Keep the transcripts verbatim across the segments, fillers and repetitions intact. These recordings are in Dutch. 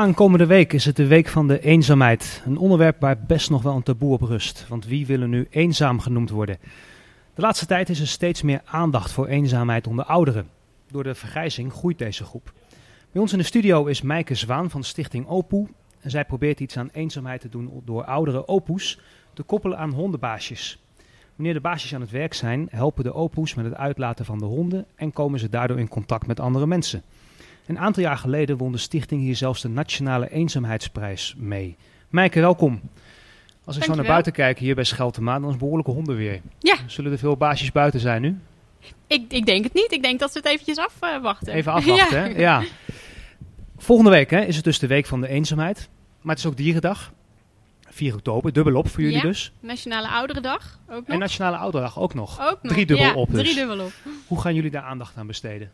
Aankomende week is het de week van de eenzaamheid. Een onderwerp waar best nog wel een taboe op rust. Want wie wil er nu eenzaam genoemd worden? De laatste tijd is er steeds meer aandacht voor eenzaamheid onder ouderen. Door de vergrijzing groeit deze groep. Bij ons in de studio is Mijke Zwaan van Stichting Opoe. En zij probeert iets aan eenzaamheid te doen door oudere opoes te koppelen aan hondenbaasjes. Wanneer de baasjes aan het werk zijn, helpen de opoes met het uitlaten van de honden en komen ze daardoor in contact met andere mensen. Een aantal jaar geleden won de stichting hier zelfs de Nationale Eenzaamheidsprijs mee. Mijke, welkom. Als ik zo naar buiten kijk hier bij Scheltema, dan is het behoorlijke hondenweer. Ja. Zullen er veel baasjes buiten zijn nu? Ik, ik denk het niet. Ik denk dat ze het eventjes afwachten. Even afwachten, ja. Hè? Ja. Volgende week hè, is het dus de week van de eenzaamheid. Maar het is ook Dierendag. vier oktober, dubbelop voor jullie ja. dus. Nationale Ouderendag ook nog. En Nationale Ouderendag ook nog. Ook nog. Drie dubbel ja, op dus. Drie dubbel op. Hoe gaan jullie daar aandacht aan besteden?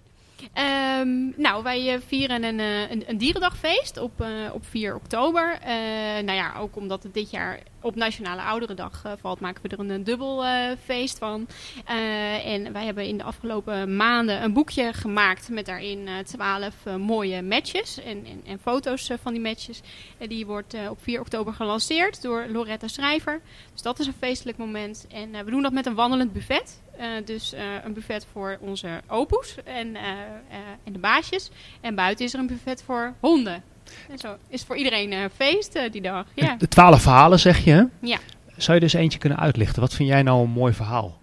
Um, nou, wij uh, vieren een, uh, een, een dierendagfeest op, uh, op vier oktober. Uh, nou ja, ook omdat het dit jaar op Nationale Ouderendag uh, valt, maken we er een, een dubbel uh, feest van. Uh, en wij hebben in de afgelopen maanden een boekje gemaakt met daarin twaalf uh, uh, mooie matches en, en, en foto's uh, van die matches. Uh, die wordt uh, op vier oktober gelanceerd door Loretta Schrijver. Dus dat is een feestelijk moment. En uh, we doen dat met een wandelend buffet. Uh, dus uh, een buffet voor onze opoes en, uh, uh, en de baasjes. En buiten is er een buffet voor honden. En zo is voor iedereen uh, feest uh, die dag. Ja. De twaalf verhalen zeg je, hè? Ja. Zou je dus eentje kunnen uitlichten? Wat vind jij nou een mooi verhaal?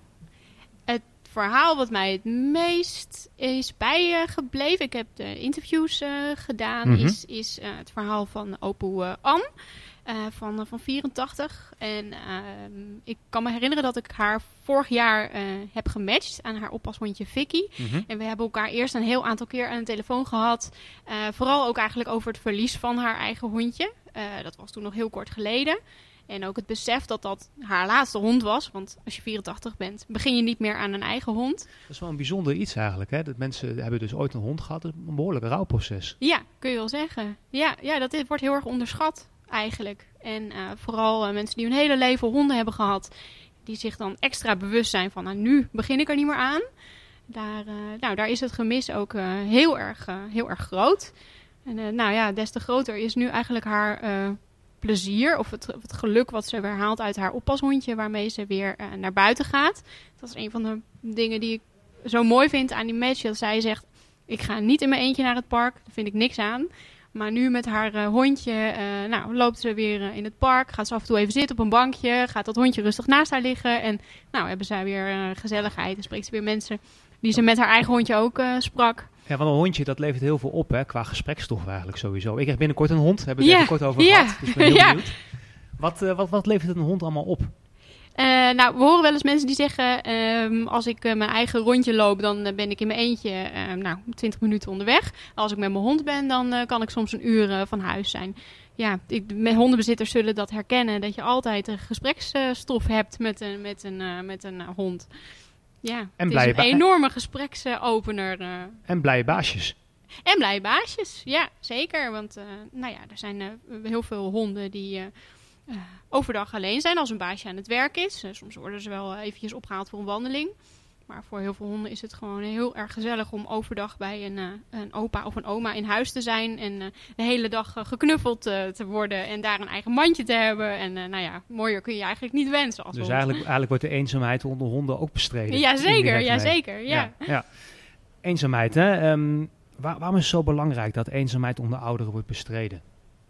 Het verhaal wat mij het meest is bijgebleven, ik heb de interviews uh, gedaan, mm-hmm. is, is uh, het verhaal van opoe uh, Anne. Uh, van, uh, van vierentachtig. En uh, ik kan me herinneren dat ik haar vorig jaar uh, heb gematcht aan haar oppashondje Vicky. Mm-hmm. En we hebben elkaar eerst een heel aantal keer aan de telefoon gehad. Uh, vooral ook eigenlijk over het verlies van haar eigen hondje. Uh, dat was toen nog heel kort geleden. En ook het besef dat dat haar laatste hond was. Want als je vierentachtig bent, begin je niet meer aan een eigen hond. Dat is wel een bijzonder iets eigenlijk. Hè? Dat mensen hebben dus ooit een hond gehad. Dat is een behoorlijk rouwproces. Ja, kun je wel zeggen. Ja, ja dat wordt heel erg onderschat. Eigenlijk. En uh, vooral uh, mensen die hun hele leven honden hebben gehad, die zich dan extra bewust zijn van, nou, nu begin ik er niet meer aan. Daar, uh, nou, daar is het gemis ook uh, heel, erg, uh, heel erg groot. En uh, nou ja, des te groter is nu eigenlijk haar uh, plezier of het, of het geluk wat ze weer haalt uit haar oppashondje, waarmee ze weer uh, naar buiten gaat. Dat is een van de dingen die ik zo mooi vind aan die match. Dat zij zegt, ik ga niet in mijn eentje naar het park, daar vind ik niks aan. Maar nu met haar uh, hondje uh, nou, loopt ze weer uh, in het park. Gaat ze af en toe even zitten op een bankje. Gaat dat hondje rustig naast haar liggen. En nou hebben zij weer uh, gezelligheid. En spreekt ze weer mensen die ze met haar eigen hondje ook uh, sprak. Ja, want een hondje dat levert heel veel op hè, qua gesprekstof eigenlijk sowieso. Ik krijg binnenkort een hond. Hebben we het ja. even kort over ja. gehad. Dus ik ben heel ja. benieuwd. Wat, uh, wat, wat levert een hond allemaal op? Uh, nou, we horen wel eens mensen die zeggen, um, als ik uh, mijn eigen rondje loop, dan uh, ben ik in mijn eentje uh, nou, twintig minuten onderweg. Als ik met mijn hond ben, dan uh, kan ik soms een uur uh, van huis zijn. Ja, ik, met hondenbezitters zullen dat herkennen, dat je altijd een gespreksstof uh, hebt met een, met een, uh, met een uh, hond. Ja, en het is een ba- enorme gespreksopener. Uh. En blije baasjes. En blije baasjes, ja, zeker. Want uh, nou ja, er zijn uh, heel veel honden die Uh, Uh, overdag alleen zijn als een baasje aan het werk is. Uh, soms worden ze wel uh, eventjes opgehaald voor een wandeling. Maar voor heel veel honden is het gewoon heel erg gezellig om overdag bij een, uh, een opa of een oma in huis te zijn. En uh, de hele dag uh, geknuffeld uh, te worden en daar een eigen mandje te hebben. En uh, nou ja, mooier kun je eigenlijk niet wensen als Dus hond. eigenlijk, eigenlijk wordt de eenzaamheid onder honden ook bestreden. Ja, zeker. Ja, zeker ja. Ja, ja. Eenzaamheid, hè? Um, waar, waarom is het zo belangrijk dat eenzaamheid onder ouderen wordt bestreden?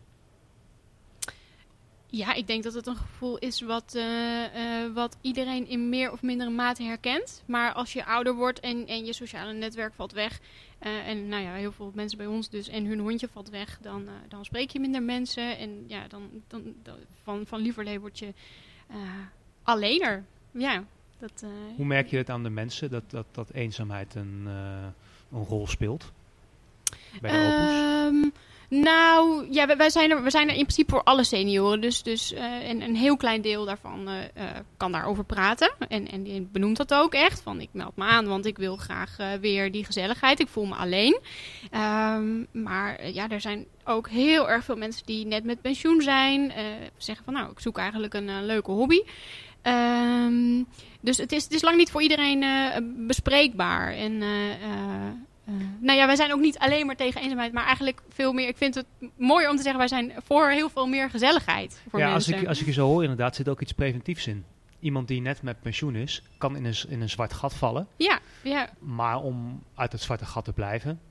Ja, ik denk dat het een gevoel is wat, uh, uh, wat iedereen in meer of mindere mate herkent. Maar als je ouder wordt en, en je sociale netwerk valt weg. Uh, en nou ja, heel veel mensen bij ons dus en hun hondje valt weg. Dan, uh, dan spreek je minder mensen. En ja, dan, dan, dan van, van lieverlee word je uh, alleener. Ja, dat, uh, Hoe merk je het aan de mensen dat, dat, dat eenzaamheid een, uh, een rol speelt? Bij de opoes? Um, Nou, ja, wij zijn er, we zijn er in principe voor alle senioren. Dus, dus uh, en een heel klein deel daarvan uh, uh, kan daarover praten. En, en die benoemt dat ook echt. Van ik meld me aan, want ik wil graag uh, weer die gezelligheid. Ik voel me alleen. Um, maar uh, ja, er zijn ook heel erg veel mensen die net met pensioen zijn. Uh, zeggen van nou, ik zoek eigenlijk een uh, leuke hobby. Um, dus het is, het is lang niet voor iedereen uh, bespreekbaar. En uh, uh, Uh, nou ja, wij zijn ook niet alleen maar tegen eenzaamheid, maar eigenlijk veel meer. Ik vind het mooier om te zeggen, wij zijn voor heel veel meer gezelligheid voor ja, mensen. Als ik, als ik je zo hoor, inderdaad, zit ook iets preventiefs in. Iemand die net met pensioen is, kan in een, in een zwart gat vallen. Ja, ja. Maar om uit het zwarte gat te blijven,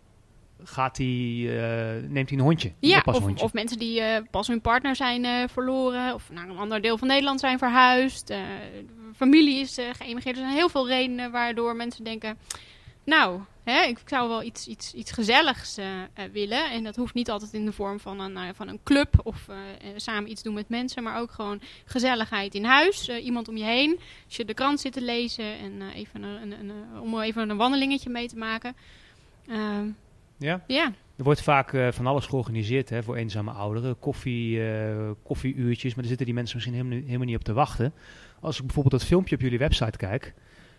gaat hij, uh, neemt hij een hondje. Een ja, of, hondje. of mensen die uh, pas hun partner zijn uh, verloren, of naar een ander deel van Nederland zijn verhuisd. Uh, familie is uh, geëmigreerd. Er zijn heel veel redenen waardoor mensen denken, nou, hè, ik zou wel iets, iets, iets gezelligs uh, uh, willen. En dat hoeft niet altijd in de vorm van een, uh, van een club of uh, samen iets doen met mensen. Maar ook gewoon gezelligheid in huis. Uh, iemand om je heen. Als je de krant zit te lezen en uh, even een, een, een, een, om even een wandelingetje mee te maken. Uh, ja? Ja. Er wordt vaak uh, van alles georganiseerd hè, voor eenzame ouderen. Koffie, uh, koffieuurtjes, maar daar zitten die mensen misschien helemaal, helemaal niet op te wachten. Als ik bijvoorbeeld dat filmpje op jullie website kijk,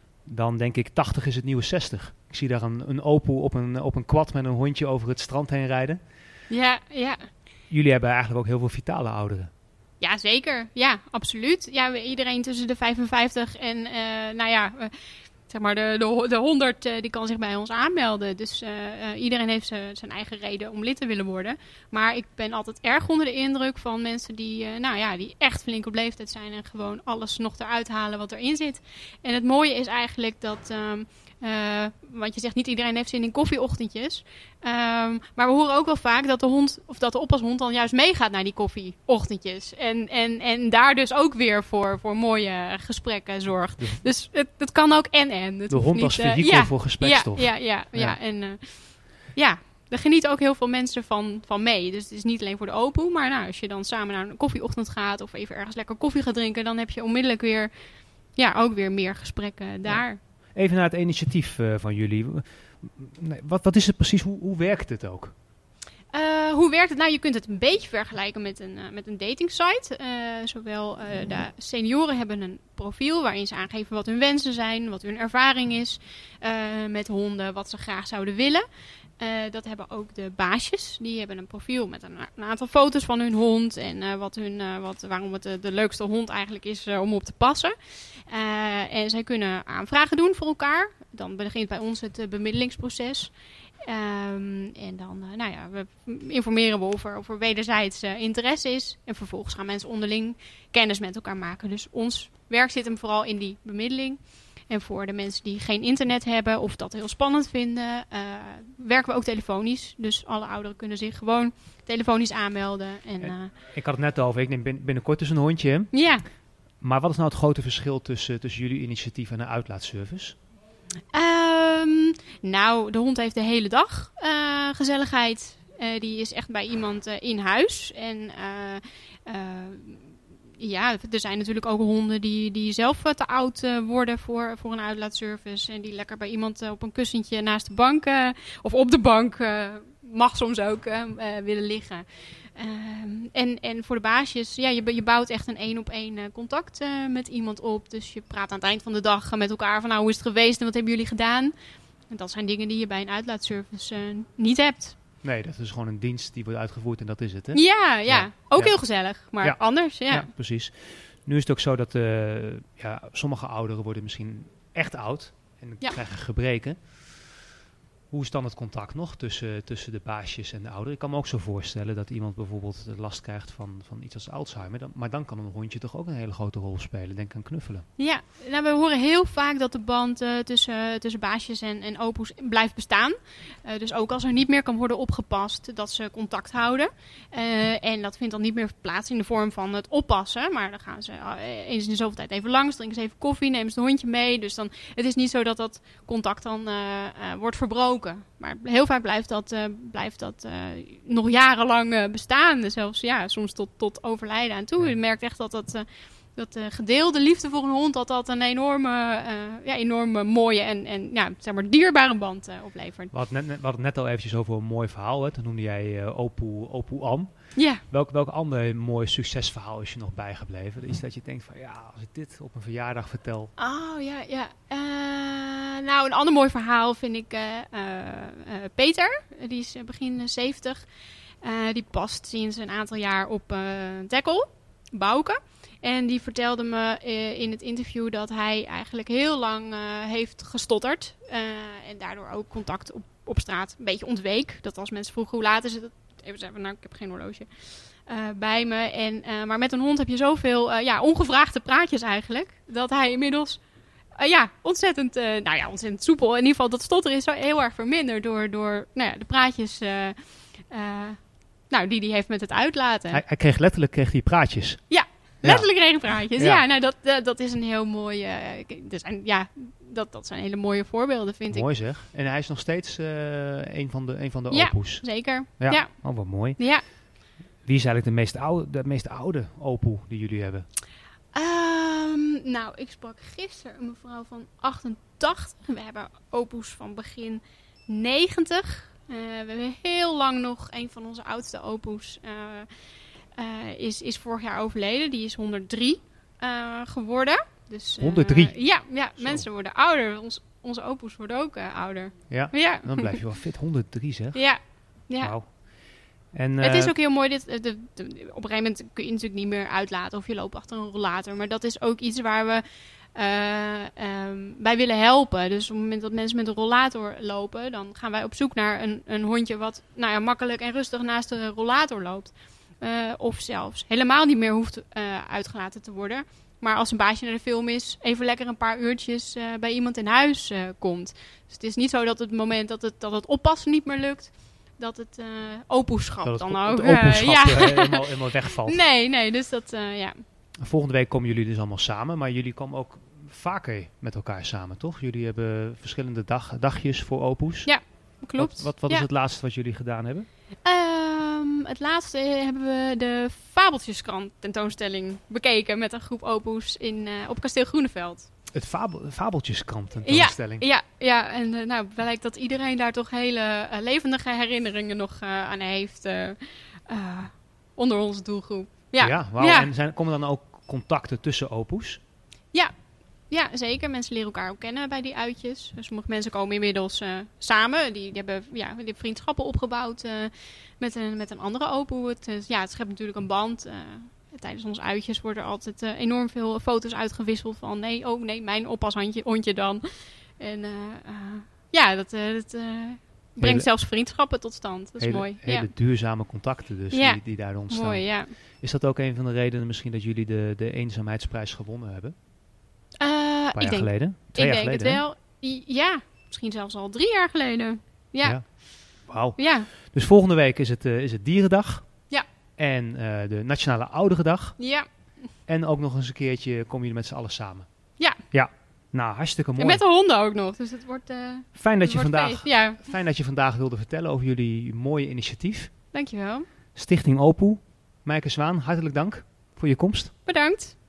dan denk ik tachtig is het nieuwe zestig. Ik zie daar een, een opoe op een, op een quad met een hondje over het strand heen rijden. Ja, ja. Jullie hebben eigenlijk ook heel veel vitale ouderen. Ja, zeker. Ja, absoluut. Ja, iedereen tussen de vijfenvijftig en, uh, nou ja, uh, zeg maar de, de, de honderd, uh, die kan zich bij ons aanmelden. Dus uh, uh, iedereen heeft zijn eigen reden om lid te willen worden. Maar ik ben altijd erg onder de indruk van mensen die, uh, nou ja, die echt flink op leeftijd zijn en gewoon alles nog eruit halen wat erin zit. En het mooie is eigenlijk dat, um, uh, want je zegt niet iedereen heeft zin in koffieochtendjes. Um, maar we horen ook wel vaak dat de hond, of dat de oppashond dan juist meegaat naar die koffieochtendjes. En, en, en daar dus ook weer voor, voor mooie gesprekken zorgt. De, dus het, het kan ook en en. Het de hond niet, als uh, vehikel ja, voor gesprekstof. Ja, ja, ja, ja. ja. ja. En uh, ja, daar genieten ook heel veel mensen van, van mee. Dus het is niet alleen voor de opoe. Maar nou, als je dan samen naar een koffieochtend gaat of even ergens lekker koffie gaat drinken, dan heb je onmiddellijk weer, ja, ook weer meer gesprekken daar. Ja. Even naar het initiatief uh, van jullie. Nee, wat, wat is het precies? Hoe, hoe werkt het ook? Uh, hoe werkt het? Nou, je kunt het een beetje vergelijken met een, uh, met een datingsite. Uh, zowel uh, de senioren hebben een profiel waarin ze aangeven wat hun wensen zijn, wat hun ervaring is uh, met honden, wat ze graag zouden willen. Uh, dat hebben ook de baasjes. Die hebben een profiel met een, een aantal foto's van hun hond en uh, wat hun, uh, wat, waarom het de, de leukste hond eigenlijk is uh, om op te passen. Uh, en zij kunnen aanvragen doen voor elkaar. Dan begint bij ons het uh, bemiddelingsproces. Um, en dan uh, nou ja, we informeren we of er, of er wederzijds uh, interesse is. En vervolgens gaan mensen onderling kennis met elkaar maken. Dus ons werk zit hem vooral in die bemiddeling. En voor de mensen die geen internet hebben of dat heel spannend vinden, uh, werken we ook telefonisch. Dus alle ouderen kunnen zich gewoon telefonisch aanmelden. En, uh, ik had het net over, ik neem binnenkort dus een hondje. Hè? Ja. Maar wat is nou het grote verschil tussen, tussen jullie initiatief en een uitlaatservice? Um, nou, de hond heeft de hele dag uh, gezelligheid. Uh, die is echt bij iemand uh, in huis. En uh, uh, ja, er zijn natuurlijk ook honden die, die zelf uh, te oud uh, worden voor, voor een uitlaatservice. En die lekker bij iemand uh, op een kussentje naast de bank uh, of op de bank uh, mag soms ook uh, uh, willen liggen. Um, en, en voor de baasjes, ja, je, je bouwt echt een één op één uh, contact uh, met iemand op. Dus je praat aan het eind van de dag met elkaar van nou, hoe is het geweest en wat hebben jullie gedaan? En dat zijn dingen die je bij een uitlaatservice uh, niet hebt. Nee, dat is gewoon een dienst die wordt uitgevoerd en dat is het, hè? Ja, ja. ja. ook ja. heel gezellig, maar ja. anders, ja. Ja, precies. Nu is het ook zo dat uh, ja, sommige ouderen worden misschien echt oud en ja. krijgen gebreken. Hoe is dan het contact nog tussen, tussen de baasjes en de ouderen? Ik kan me ook zo voorstellen dat iemand bijvoorbeeld last krijgt van, van iets als Alzheimer. Dan, maar dan kan een hondje toch ook een hele grote rol spelen. Denk aan knuffelen. Ja, nou, we horen heel vaak dat de band uh, tussen, tussen baasjes en, en opoes blijft bestaan. Uh, dus ook als er niet meer kan worden opgepast, dat ze contact houden. Uh, en dat vindt dan niet meer plaats in de vorm van het oppassen. Maar dan gaan ze uh, eens in de zoveel tijd even langs, drinken ze even koffie, nemen ze het hondje mee. Dus dan, het is niet zo dat dat contact dan uh, uh, wordt verbroken. Maar heel vaak blijft dat, uh, blijft dat uh, nog jarenlang uh, bestaan. Zelfs ja, soms tot, tot overlijden aan toe. Ja. Je merkt echt dat dat, uh, dat uh, gedeelde liefde voor een hond, dat dat een enorme, uh, ja, enorme mooie en, en ja, zeg maar dierbare band uh, oplevert. We hadden, net, we hadden het net al eventjes over een mooi verhaal. Hè? Toen noemde jij uh, Opoe, Opoe Am. Ja. Welk, welk ander mooi succesverhaal is je nog bijgebleven? Iets dat je denkt van ja, als ik dit op een verjaardag vertel. Oh ja, ja. Uh, nou, een ander mooi verhaal vind ik uh, uh, uh, Peter. Die is begin zeventig. Uh, die past sinds een aantal jaar op uh, tackle. Bouke. En die vertelde me uh, in het interview dat hij eigenlijk heel lang uh, heeft gestotterd. Uh, en daardoor ook contact op, op straat een beetje ontweek. Dat als mensen vroegen hoe laat is het. Even zeggen, nou ik heb geen horloge uh, bij me. En, uh, maar met een hond heb je zoveel uh, ja, ongevraagde praatjes eigenlijk. Dat hij inmiddels uh, ja, ontzettend, uh, nou ja, ontzettend soepel. In ieder geval dat stotteren is zo heel erg verminderd door, door nou ja, de praatjes uh, uh, nou, die hij heeft met het uitlaten. Hij, hij kreeg letterlijk kreeg hij praatjes. Ja. Letterlijk regenpraatjes. Ja, Ja. ja nou dat, uh, dat is een heel mooi... Uh, er zijn, ja, dat, dat zijn hele mooie voorbeelden, vind Mooi ik. zeg. En hij is nog steeds uh, een van de, een van de Ja, opoes. zeker. Ja. Ja. Oh, wat mooi. Ja. Wie is eigenlijk de meest oude, de meest oude opoe die jullie hebben? Um, nou, ik sprak gisteren een mevrouw van achtentachtig. We hebben opoes van begin negentig. Uh, we hebben heel lang nog een van onze oudste opoes... Uh, Uh, is, is vorig jaar overleden. Die is honderddrie uh, geworden. Dus, uh, honderdrie? Ja, ja Zo. mensen worden ouder. Ons, onze opoes worden ook uh, ouder. Ja? Ja. Dan blijf je wel fit. honderdrie zeg. Ja. ja. Wauw. En, Het uh, is ook heel mooi. Dit, de, de, de, op een gegeven moment kun je natuurlijk niet meer uitlaten of je loopt achter een rollator. Maar dat is ook iets waar we uh, um, bij willen helpen. Dus op het moment dat mensen met een rollator lopen, dan gaan wij op zoek naar een, een hondje wat nou ja, makkelijk en rustig naast de rollator loopt. Uh, of zelfs helemaal niet meer hoeft uh, uitgelaten te worden. Maar als een baasje naar de film is, even lekker een paar uurtjes uh, bij iemand in huis uh, komt. Dus het is niet zo dat het moment dat het, dat het oppassen niet meer lukt, dat het uh, opoeschap dat dan het, ook... Het opoeschap uh, uh, ja. helemaal, helemaal wegvalt. Nee, nee, dus dat, uh, ja. Volgende week komen jullie dus allemaal samen, maar jullie komen ook vaker met elkaar samen, toch? Jullie hebben verschillende dag, dagjes voor opoes. Ja, klopt. Wat, wat, wat ja. is het laatste wat jullie gedaan hebben? Um, het laatste hebben we de Fabeltjeskrant tentoonstelling bekeken met een groep opoes in, uh, op Kasteel Groeneveld. Het fabel, Fabeltjeskrant tentoonstelling. Ja, ja, ja. en uh, nou blijkt dat iedereen daar toch hele uh, levendige herinneringen nog uh, aan heeft uh, uh, onder onze doelgroep. Ja, ja, wauw. Ja. En zijn, komen dan ook contacten tussen opoes? Ja. Ja, zeker. Mensen leren elkaar ook kennen bij die uitjes. Dus sommige mensen komen inmiddels uh, samen. Die, die, hebben, ja, die hebben vriendschappen opgebouwd uh, met, een, met een andere opoe. Het, uh, ja, het schept natuurlijk een band. Uh, tijdens onze uitjes worden er altijd uh, enorm veel foto's uitgewisseld van... nee, oh nee, mijn oppashondje hondje dan. En uh, uh, ja, dat, uh, dat uh, brengt hele, zelfs vriendschappen tot stand. Dat is hele, mooi. Hele ja. duurzame contacten dus ja. die, die daar ontstaan. Mooi, ja. Is dat ook een van de redenen misschien dat jullie de, de eenzaamheidsprijs gewonnen hebben? Uh, Een paar ik jaar denk, geleden? Twee ik jaar denk geleden, het wel. I, ja, misschien zelfs al drie jaar geleden. Ja. ja. Wauw. Ja. Dus volgende week is het, uh, is het Dierendag. Ja. En uh, de Nationale Ouderendag. Ja. En ook nog eens een keertje komen jullie met z'n allen samen. Ja. Ja. Nou, hartstikke mooi. En met de honden ook nog. Dus het wordt uh, fijn, dat het je wordt vandaag, feest. Ja. fijn dat je vandaag wilde vertellen over jullie mooie initiatief. Dankjewel. Stichting Opoe. Meike Zwaan, hartelijk dank voor je komst. Bedankt.